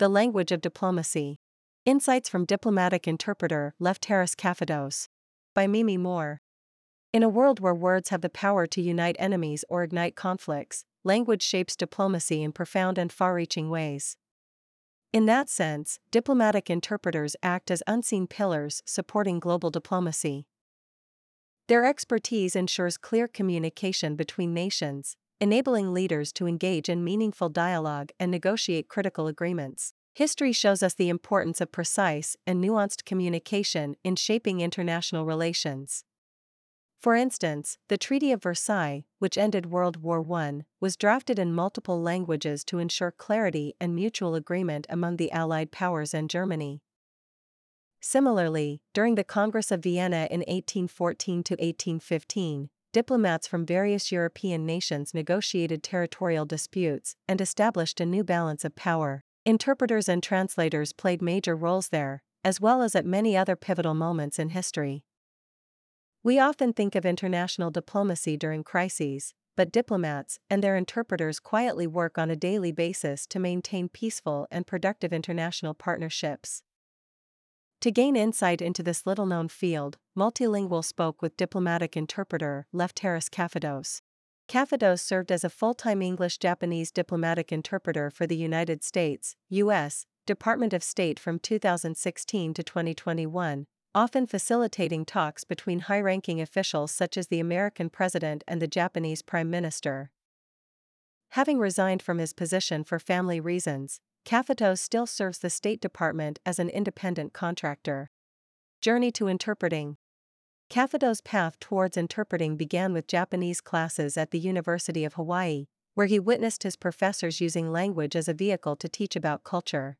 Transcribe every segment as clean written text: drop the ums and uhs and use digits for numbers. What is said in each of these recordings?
The Language of Diplomacy. Insights from Diplomatic Interpreter Lefteris Kafidos. By Mimi Moore. In a world where words have the power to unite enemies or ignite conflicts, language shapes diplomacy in profound and far-reaching ways. In that sense, diplomatic interpreters act as unseen pillars supporting global diplomacy. Their expertise ensures clear communication between nations, enabling leaders to engage in meaningful dialogue and negotiate critical agreements. History shows us the importance of precise and nuanced communication in shaping international relations. For instance, the Treaty of Versailles, which ended World War I, was drafted in multiple languages to ensure clarity and mutual agreement among the Allied powers and Germany. Similarly, during the Congress of Vienna in 1814 to 1815, diplomats from various European nations negotiated territorial disputes and established a new balance of power. Interpreters and translators played major roles there, as well as at many other pivotal moments in history. We often think of international diplomacy during crises, but diplomats and their interpreters quietly work on a daily basis to maintain peaceful and productive international partnerships. To gain insight into this little-known field, Multilingual spoke with diplomatic interpreter Lefteris Kafidos. Kafidos served as a full-time English-Japanese diplomatic interpreter for the United States, U.S., Department of State from 2016 to 2021, often facilitating talks between high-ranking officials such as the American president and the Japanese prime minister. Having resigned from his position for family reasons, Kafidos still serves the State Department as an independent contractor. Journey to interpreting. Kafidos' path towards interpreting began with Japanese classes at the University of Hawaii, where he witnessed his professors using language as a vehicle to teach about culture.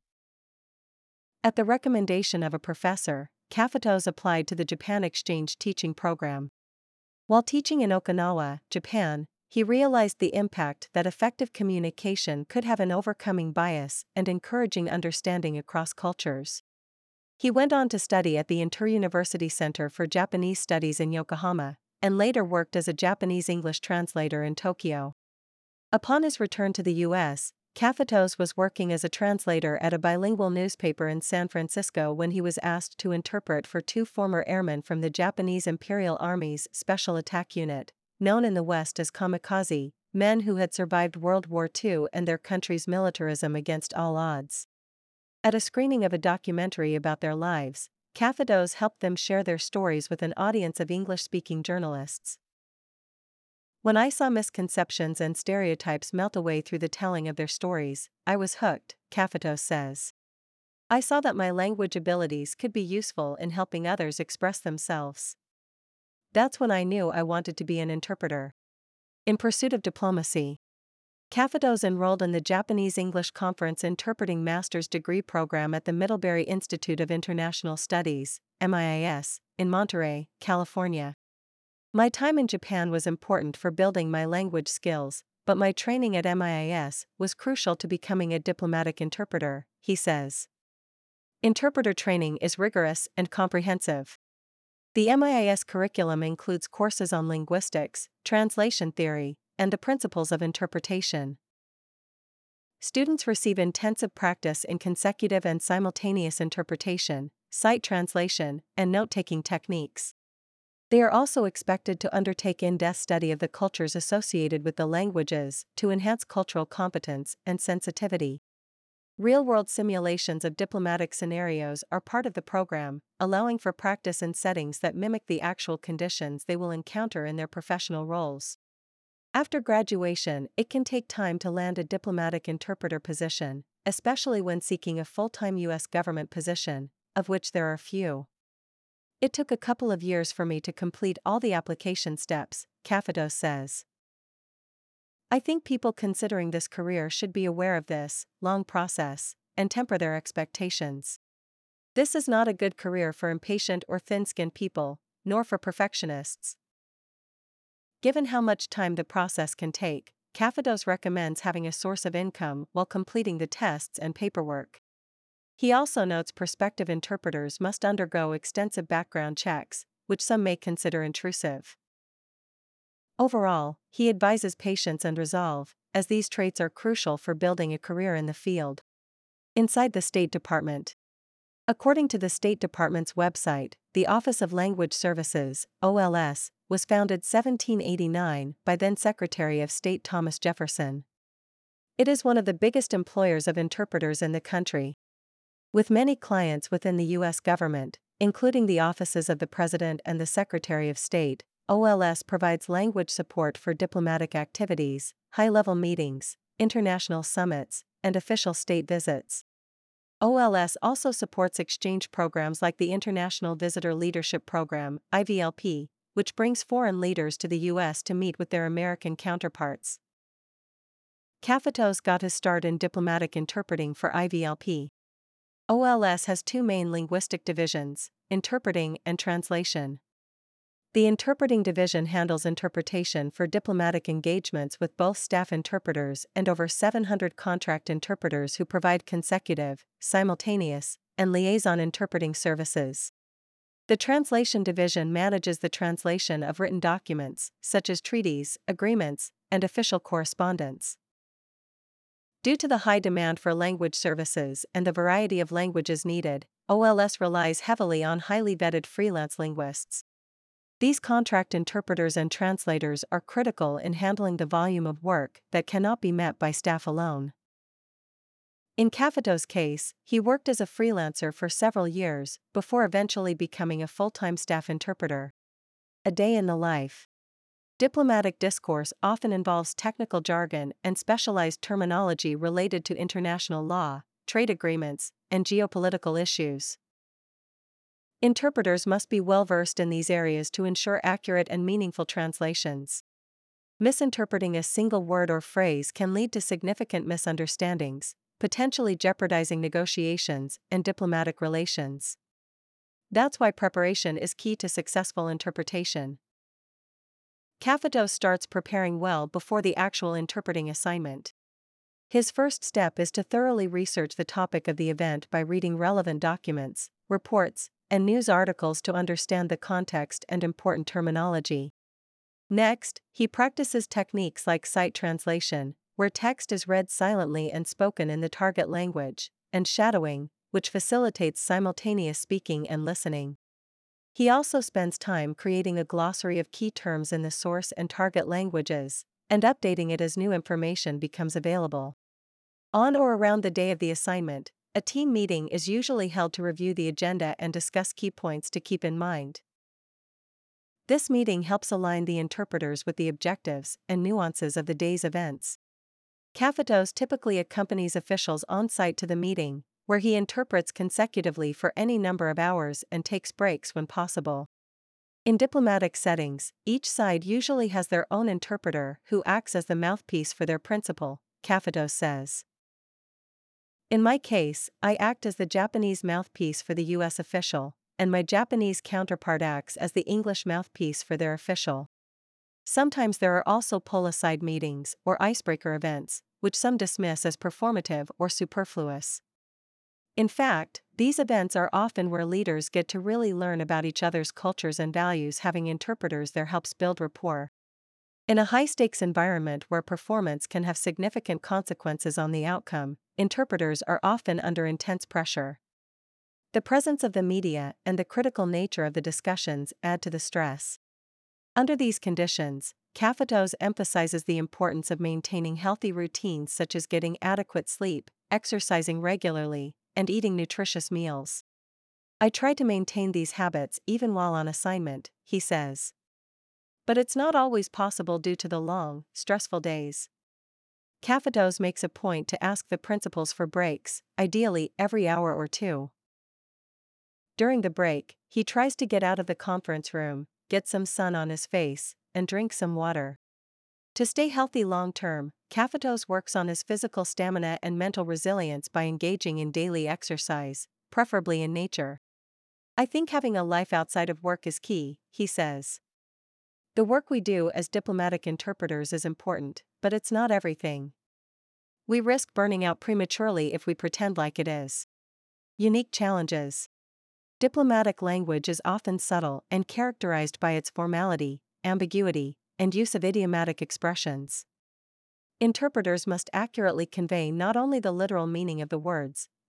At the recommendation of a professor, Kafidos applied to the Japan Exchange Teaching Program. While teaching in Okinawa, Japan, he realized the impact that effective communication could have in overcoming bias and encouraging understanding across cultures. He went on to study at the Inter-University Center for Japanese Studies in Yokohama, and later worked as a Japanese English translator in Tokyo. Upon his return to the U.S., Kafidos was working as a translator at a bilingual newspaper in San Francisco when he was asked to interpret for two former airmen from the Japanese Imperial Army's Special Attack Unit, known in the West as kamikaze, men who had survived World War II and their country's militarism against all odds. At a screening of a documentary about their lives, Kafidos helped them share their stories with an audience of English-speaking journalists. When I saw misconceptions and stereotypes melt away through the telling of their stories, I was hooked, Kafidos says. I saw that my language abilities could be useful in helping others express themselves. That's when I knew I wanted to be an interpreter. In pursuit of diplomacy, Kafidos enrolled in the Japanese English Conference Interpreting Master's Degree Program at the Middlebury Institute of International Studies, MIIS, in Monterey, California. My time in Japan was important for building my language skills, but my training at MIIS was crucial to becoming a diplomatic interpreter, he says. Interpreter training is rigorous and comprehensive. The MIIS curriculum includes courses on linguistics, translation theory, and the principles of interpretation. Students receive intensive practice in consecutive and simultaneous interpretation, sight translation, and note-taking techniques. They are also expected to undertake in-depth study of the cultures associated with the languages to enhance cultural competence and sensitivity. Real-world simulations of diplomatic scenarios are part of the program, allowing for practice in settings that mimic the actual conditions they will encounter in their professional roles. After graduation, it can take time to land a diplomatic interpreter position, especially when seeking a full-time U.S. government position, of which there are few. It took a couple of years for me to complete all the application steps, Kafidos says. I think people considering this career should be aware of this long process and temper their expectations. This is not a good career for impatient or thin-skinned people, nor for perfectionists. Given how much time the process can take, Kafidos recommends having a source of income while completing the tests and paperwork. He also notes prospective interpreters must undergo extensive background checks, which some may consider intrusive. Overall, he advises patience and resolve, as these traits are crucial for building a career in the field. Inside the State Department. According to the State Department's website, the Office of Language Services, OLS, was founded 1789 by then Secretary of State Thomas Jefferson. It is one of the biggest employers of interpreters in the country. With many clients within the U.S. government, including the offices of the President and the Secretary of State, OLS provides language support for diplomatic activities, high-level meetings, international summits, and official state visits. OLS also supports exchange programs like the International Visitor Leadership Program, IVLP, which brings foreign leaders to the U.S. to meet with their American counterparts. Kafetos got his start in diplomatic interpreting for IVLP. OLS has two main linguistic divisions, interpreting and translation. The interpreting division handles interpretation for diplomatic engagements with both staff interpreters and over 700 contract interpreters who provide consecutive, simultaneous, and liaison interpreting services. The translation division manages the translation of written documents, such as treaties, agreements, and official correspondence. Due to the high demand for language services and the variety of languages needed, OLS relies heavily on highly vetted freelance linguists. These contract interpreters and translators are critical in handling the volume of work that cannot be met by staff alone. In Kafetos' case, he worked as a freelancer for several years before eventually becoming a full-time staff interpreter. A day in the life. Diplomatic discourse often involves technical jargon and specialized terminology related to international law, trade agreements, and geopolitical issues. Interpreters must be well-versed in these areas to ensure accurate and meaningful translations. Misinterpreting a single word or phrase can lead to significant misunderstandings, potentially jeopardizing negotiations and diplomatic relations. That's why preparation is key to successful interpretation. Kafetos starts preparing well before the actual interpreting assignment. His first step is to thoroughly research the topic of the event by reading relevant documents, reports, and news articles to understand the context and important terminology. Next, he practices techniques like sight translation, where text is read silently and spoken in the target language, and shadowing, which facilitates simultaneous speaking and listening. He also spends time creating a glossary of key terms in the source and target languages, and updating it as new information becomes available. On or around the day of the assignment, a team meeting is usually held to review the agenda and discuss key points to keep in mind. This meeting helps align the interpreters with the objectives and nuances of the day's events. Kafetos typically accompanies officials on site to the meeting, where he interprets consecutively for any number of hours and takes breaks when possible. In diplomatic settings, each side usually has their own interpreter who acts as the mouthpiece for their principal, Kafetos says. In my case, I act as the Japanese mouthpiece for the U.S. official, and my Japanese counterpart acts as the English mouthpiece for their official. Sometimes there are also pull-aside meetings or icebreaker events, which some dismiss as performative or superfluous. In fact, these events are often where leaders get to really learn about each other's cultures and values. Having interpreters there helps build rapport. In a high-stakes environment where performance can have significant consequences on the outcome, interpreters are often under intense pressure. The presence of the media and the critical nature of the discussions add to the stress. Under these conditions, Kafetos emphasizes the importance of maintaining healthy routines such as getting adequate sleep, exercising regularly, and eating nutritious meals. I try to maintain these habits even while on assignment, he says. But it's not always possible due to the long, stressful days. Kafetos makes a point to ask the principals for breaks, ideally every hour or two. During the break, he tries to get out of the conference room, get some sun on his face, and drink some water. To stay healthy long-term, Kafetos works on his physical stamina and mental resilience by engaging in daily exercise, preferably in nature. I think having a life outside of work is key, he says. The work we do as diplomatic interpreters is important, but it's not everything. We risk burning out prematurely if we pretend like it is. Unique challenges. Diplomatic language is often subtle and characterized by its formality, ambiguity, and use of idiomatic expressions. Interpreters must accurately convey not only the literal meaning of the words,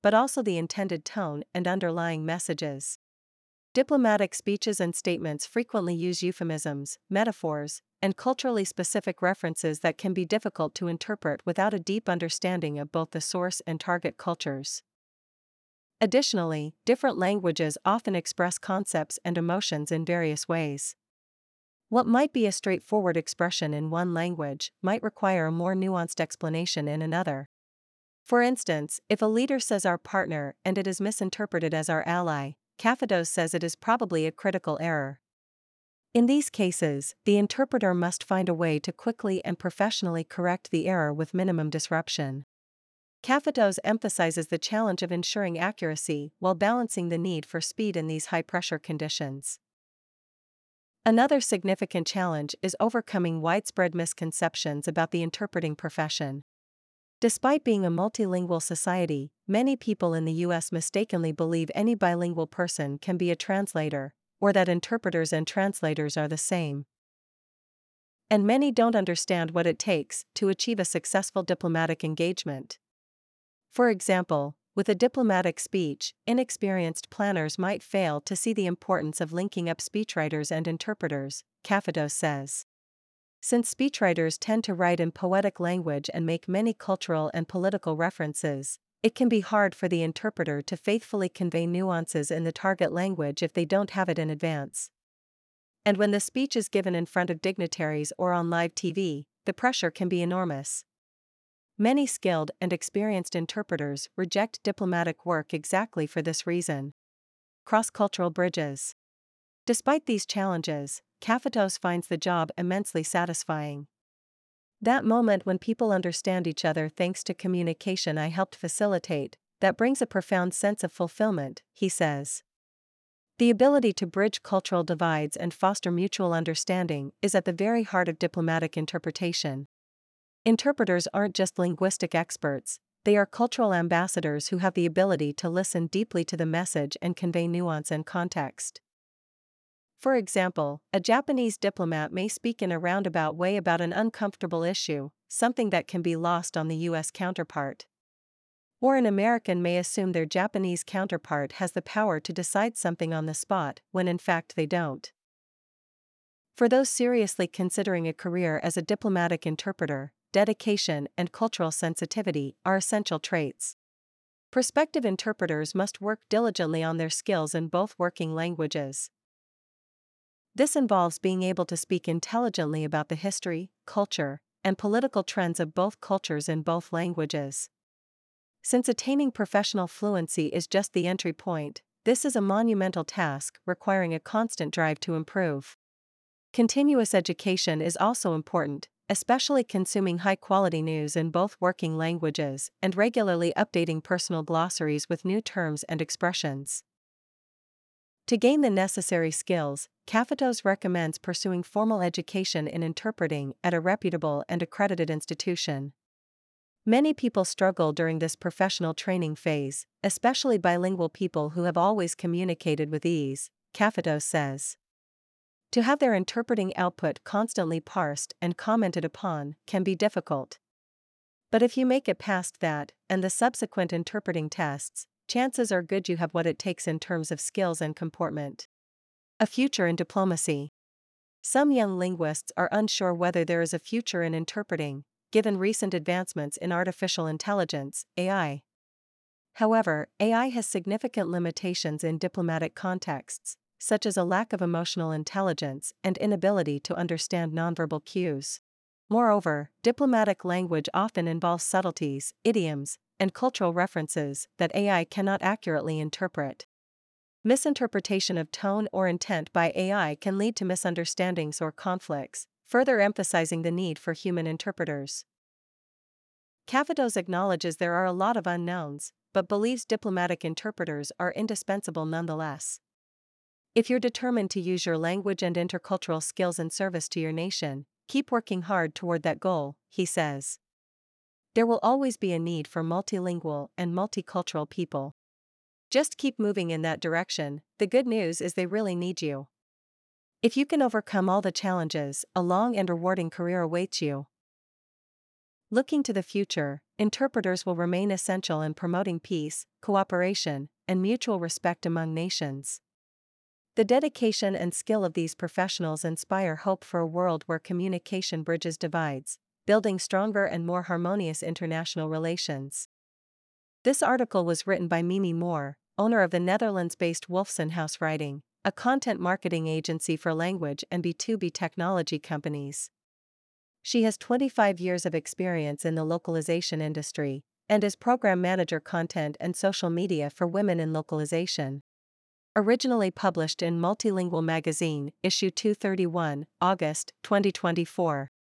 but also the intended tone and underlying messages. Diplomatic speeches and statements frequently use euphemisms, metaphors, and culturally specific references that can be difficult to interpret without a deep understanding of both the source and target cultures. Additionally, different languages often express concepts and emotions in various ways. What might be a straightforward expression in one language might require a more nuanced explanation in another. For instance, if a leader says our partner and it is misinterpreted as our ally, Kafados says it is probably a critical error. In these cases, the interpreter must find a way to quickly and professionally correct the error with minimum disruption. Kafados emphasizes the challenge of ensuring accuracy while balancing the need for speed in these high-pressure conditions. Another significant challenge is overcoming widespread misconceptions about the interpreting profession. Despite being a multilingual society, many people in the U.S. mistakenly believe any bilingual person can be a translator, or that interpreters and translators are the same. And many don't understand what it takes to achieve a successful diplomatic engagement. For example, with a diplomatic speech, inexperienced planners might fail to see the importance of linking up speechwriters and interpreters, Kafados says. Since speechwriters tend to write in poetic language and make many cultural and political references, it can be hard for the interpreter to faithfully convey nuances in the target language if they don't have it in advance. And when the speech is given in front of dignitaries or on live TV, the pressure can be enormous. Many skilled and experienced interpreters reject diplomatic work exactly for this reason. Cross-cultural bridges. Despite these challenges, Kafatos finds the job immensely satisfying. That moment when people understand each other thanks to communication I helped facilitate, that brings a profound sense of fulfillment, he says. The ability to bridge cultural divides and foster mutual understanding is at the very heart of diplomatic interpretation. Interpreters aren't just linguistic experts, they are cultural ambassadors who have the ability to listen deeply to the message and convey nuance and context. For example, a Japanese diplomat may speak in a roundabout way about an uncomfortable issue, something that can be lost on the U.S. counterpart. Or an American may assume their Japanese counterpart has the power to decide something on the spot, when in fact they don't. For those seriously considering a career as a diplomatic interpreter, dedication and cultural sensitivity are essential traits. Prospective interpreters must work diligently on their skills in both working languages. This involves being able to speak intelligently about the history, culture, and political trends of both cultures in both languages. Since attaining professional fluency is just the entry point, this is a monumental task requiring a constant drive to improve. Continuous education is also important, especially consuming high-quality news in both working languages and regularly updating personal glossaries with new terms and expressions. To gain the necessary skills, Kafatos recommends pursuing formal education in interpreting at a reputable and accredited institution. Many people struggle during this professional training phase, especially bilingual people who have always communicated with ease, Kafatos says. To have their interpreting output constantly parsed and commented upon can be difficult. But if you make it past that, and the subsequent interpreting tests, chances are good you have what it takes in terms of skills and comportment. A future in diplomacy. Some young linguists are unsure whether there is a future in interpreting, given recent advancements in artificial intelligence, AI. However, AI has significant limitations in diplomatic contexts, such as a lack of emotional intelligence and inability to understand nonverbal cues. Moreover, diplomatic language often involves subtleties, idioms, and cultural references that AI cannot accurately interpret. Misinterpretation of tone or intent by AI can lead to misunderstandings or conflicts, further emphasizing the need for human interpreters. Kafatos acknowledges there are a lot of unknowns, but believes diplomatic interpreters are indispensable nonetheless. If you're determined to use your language and intercultural skills in service to your nation, keep working hard toward that goal, he says. There will always be a need for multilingual and multicultural people. Just keep moving in that direction. The good news is they really need you. If you can overcome all the challenges, a long and rewarding career awaits you. Looking to the future, interpreters will remain essential in promoting peace, cooperation, and mutual respect among nations. The dedication and skill of these professionals inspire hope for a world where communication bridges divides, building stronger and more harmonious international relations. This article was written by Mimi Moore, owner of the Netherlands-based Wolfson House Writing, a content marketing agency for language and B2B technology companies. She has 25 years of experience in the localization industry, and is program manager content and social media for Women in Localization. Originally published in Multilingual Magazine, issue 231, August 2024.